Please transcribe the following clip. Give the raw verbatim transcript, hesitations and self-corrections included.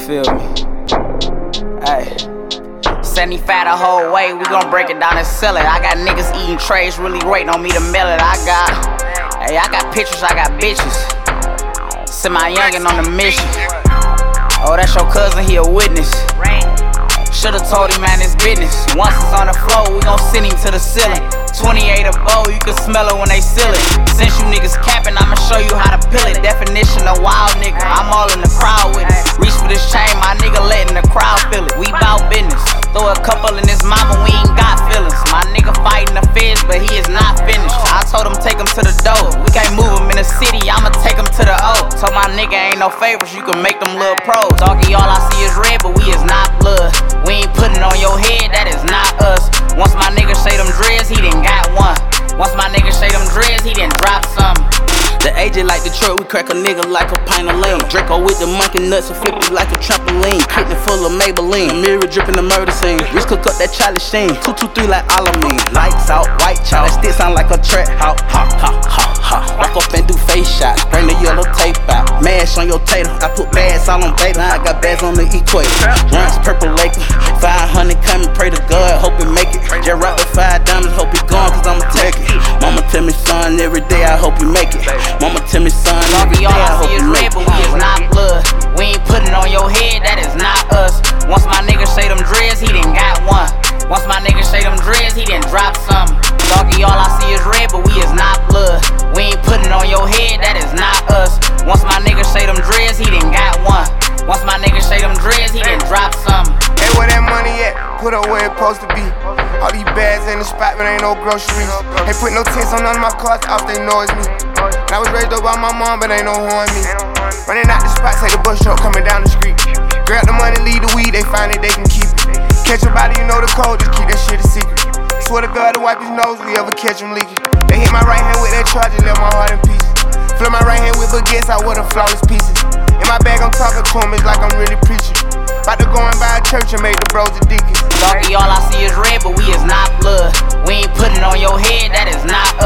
feel me? Hey. seventy-five the whole way, we gon' break it down and sell it. I got niggas eating trays, really waiting on me to mail it. I got, hey, I got pictures, I got bitches. Send my youngin' on the mission. Oh, that's your cousin, he a witness. Should've told him, man, it's business. Once it's on the floor, we gon' send him to the ceiling. twenty-eight a bowl, you can smell it when they seal it. Since you niggas capping, I'ma show you how to peel it. Definition of wild nigga, I'm all in the crowd with it. Reach for this chain, my nigga letting the crowd feel it. We bout business. Throw a couple in his mama, we ain't got feelings. My nigga fighting the feds, but he is not finished. I told him take him to the door. We can't move him in the city, I'ma take him to the O. Told my nigga ain't no favors, you can make them little pros. Doggy, all I see is red, but we is not blood. We ain't putting on your head, that is not us. Once my nigga say them dreads, he done got one. Once my nigga say them dreads, he done drop some. The A J like Detroit, we crack a nigga like a pint of lean. Draco with the monkey nuts and flip it like a trampoline. Kitten full of Maybelline, mirror dripping the murder scene. Wrist cook up that Charlie Sheen, two two three like Alameen. Lights out, white chalk, that stick sound like a trap house. Ha ha ha ha. Walk up and do face shots, bring the yellow tape out. Mash on your tater, I put bags all on beta. I got bags on the equator. Runs purple lake, five hundred coming, pray to God, hope it make it. Just rock the five diamonds, hope he gone, cause I'ma take it. Mama tell me, son, every day I hope you make it. Mama tell me, son, every day I hope you make it. But we is not blood. We ain't putting on your head, that is not us. Once my nigga say them dreads, he done got one. Once my nigga say them dreads, he done drop some. Doggy, all I see is red, but we is not blood. We ain't putting on your head, that is not us. Once my nigga say them dreads, he done got one. Once my nigga say them dreads, he done drop some. Hey, where that money at? Put up where it supposed to be. All these bags in the spot, but ain't no groceries. Hey, put no tents on none of my cars, off they noise me. And I was raised up by my mom, but ain't no horn me. Running out the spot, take the bus truck coming down the street. Grab the money, leave the weed, they find it, they can keep it. Catch a body, you know the code, just keep that shit a secret. Swear to God to wipe his nose, we ever catch him leaking. They hit my right hand with that charger, left my heart in pieces. Flip my right hand with baguettes, I wear the flawless pieces. In my bag, I'm talking to him, it's like I'm really preaching. About to go and buy a church and make the bros the deacons. Doggy, all I see is red, but we is not blood. We ain't putting on your head, that is not us.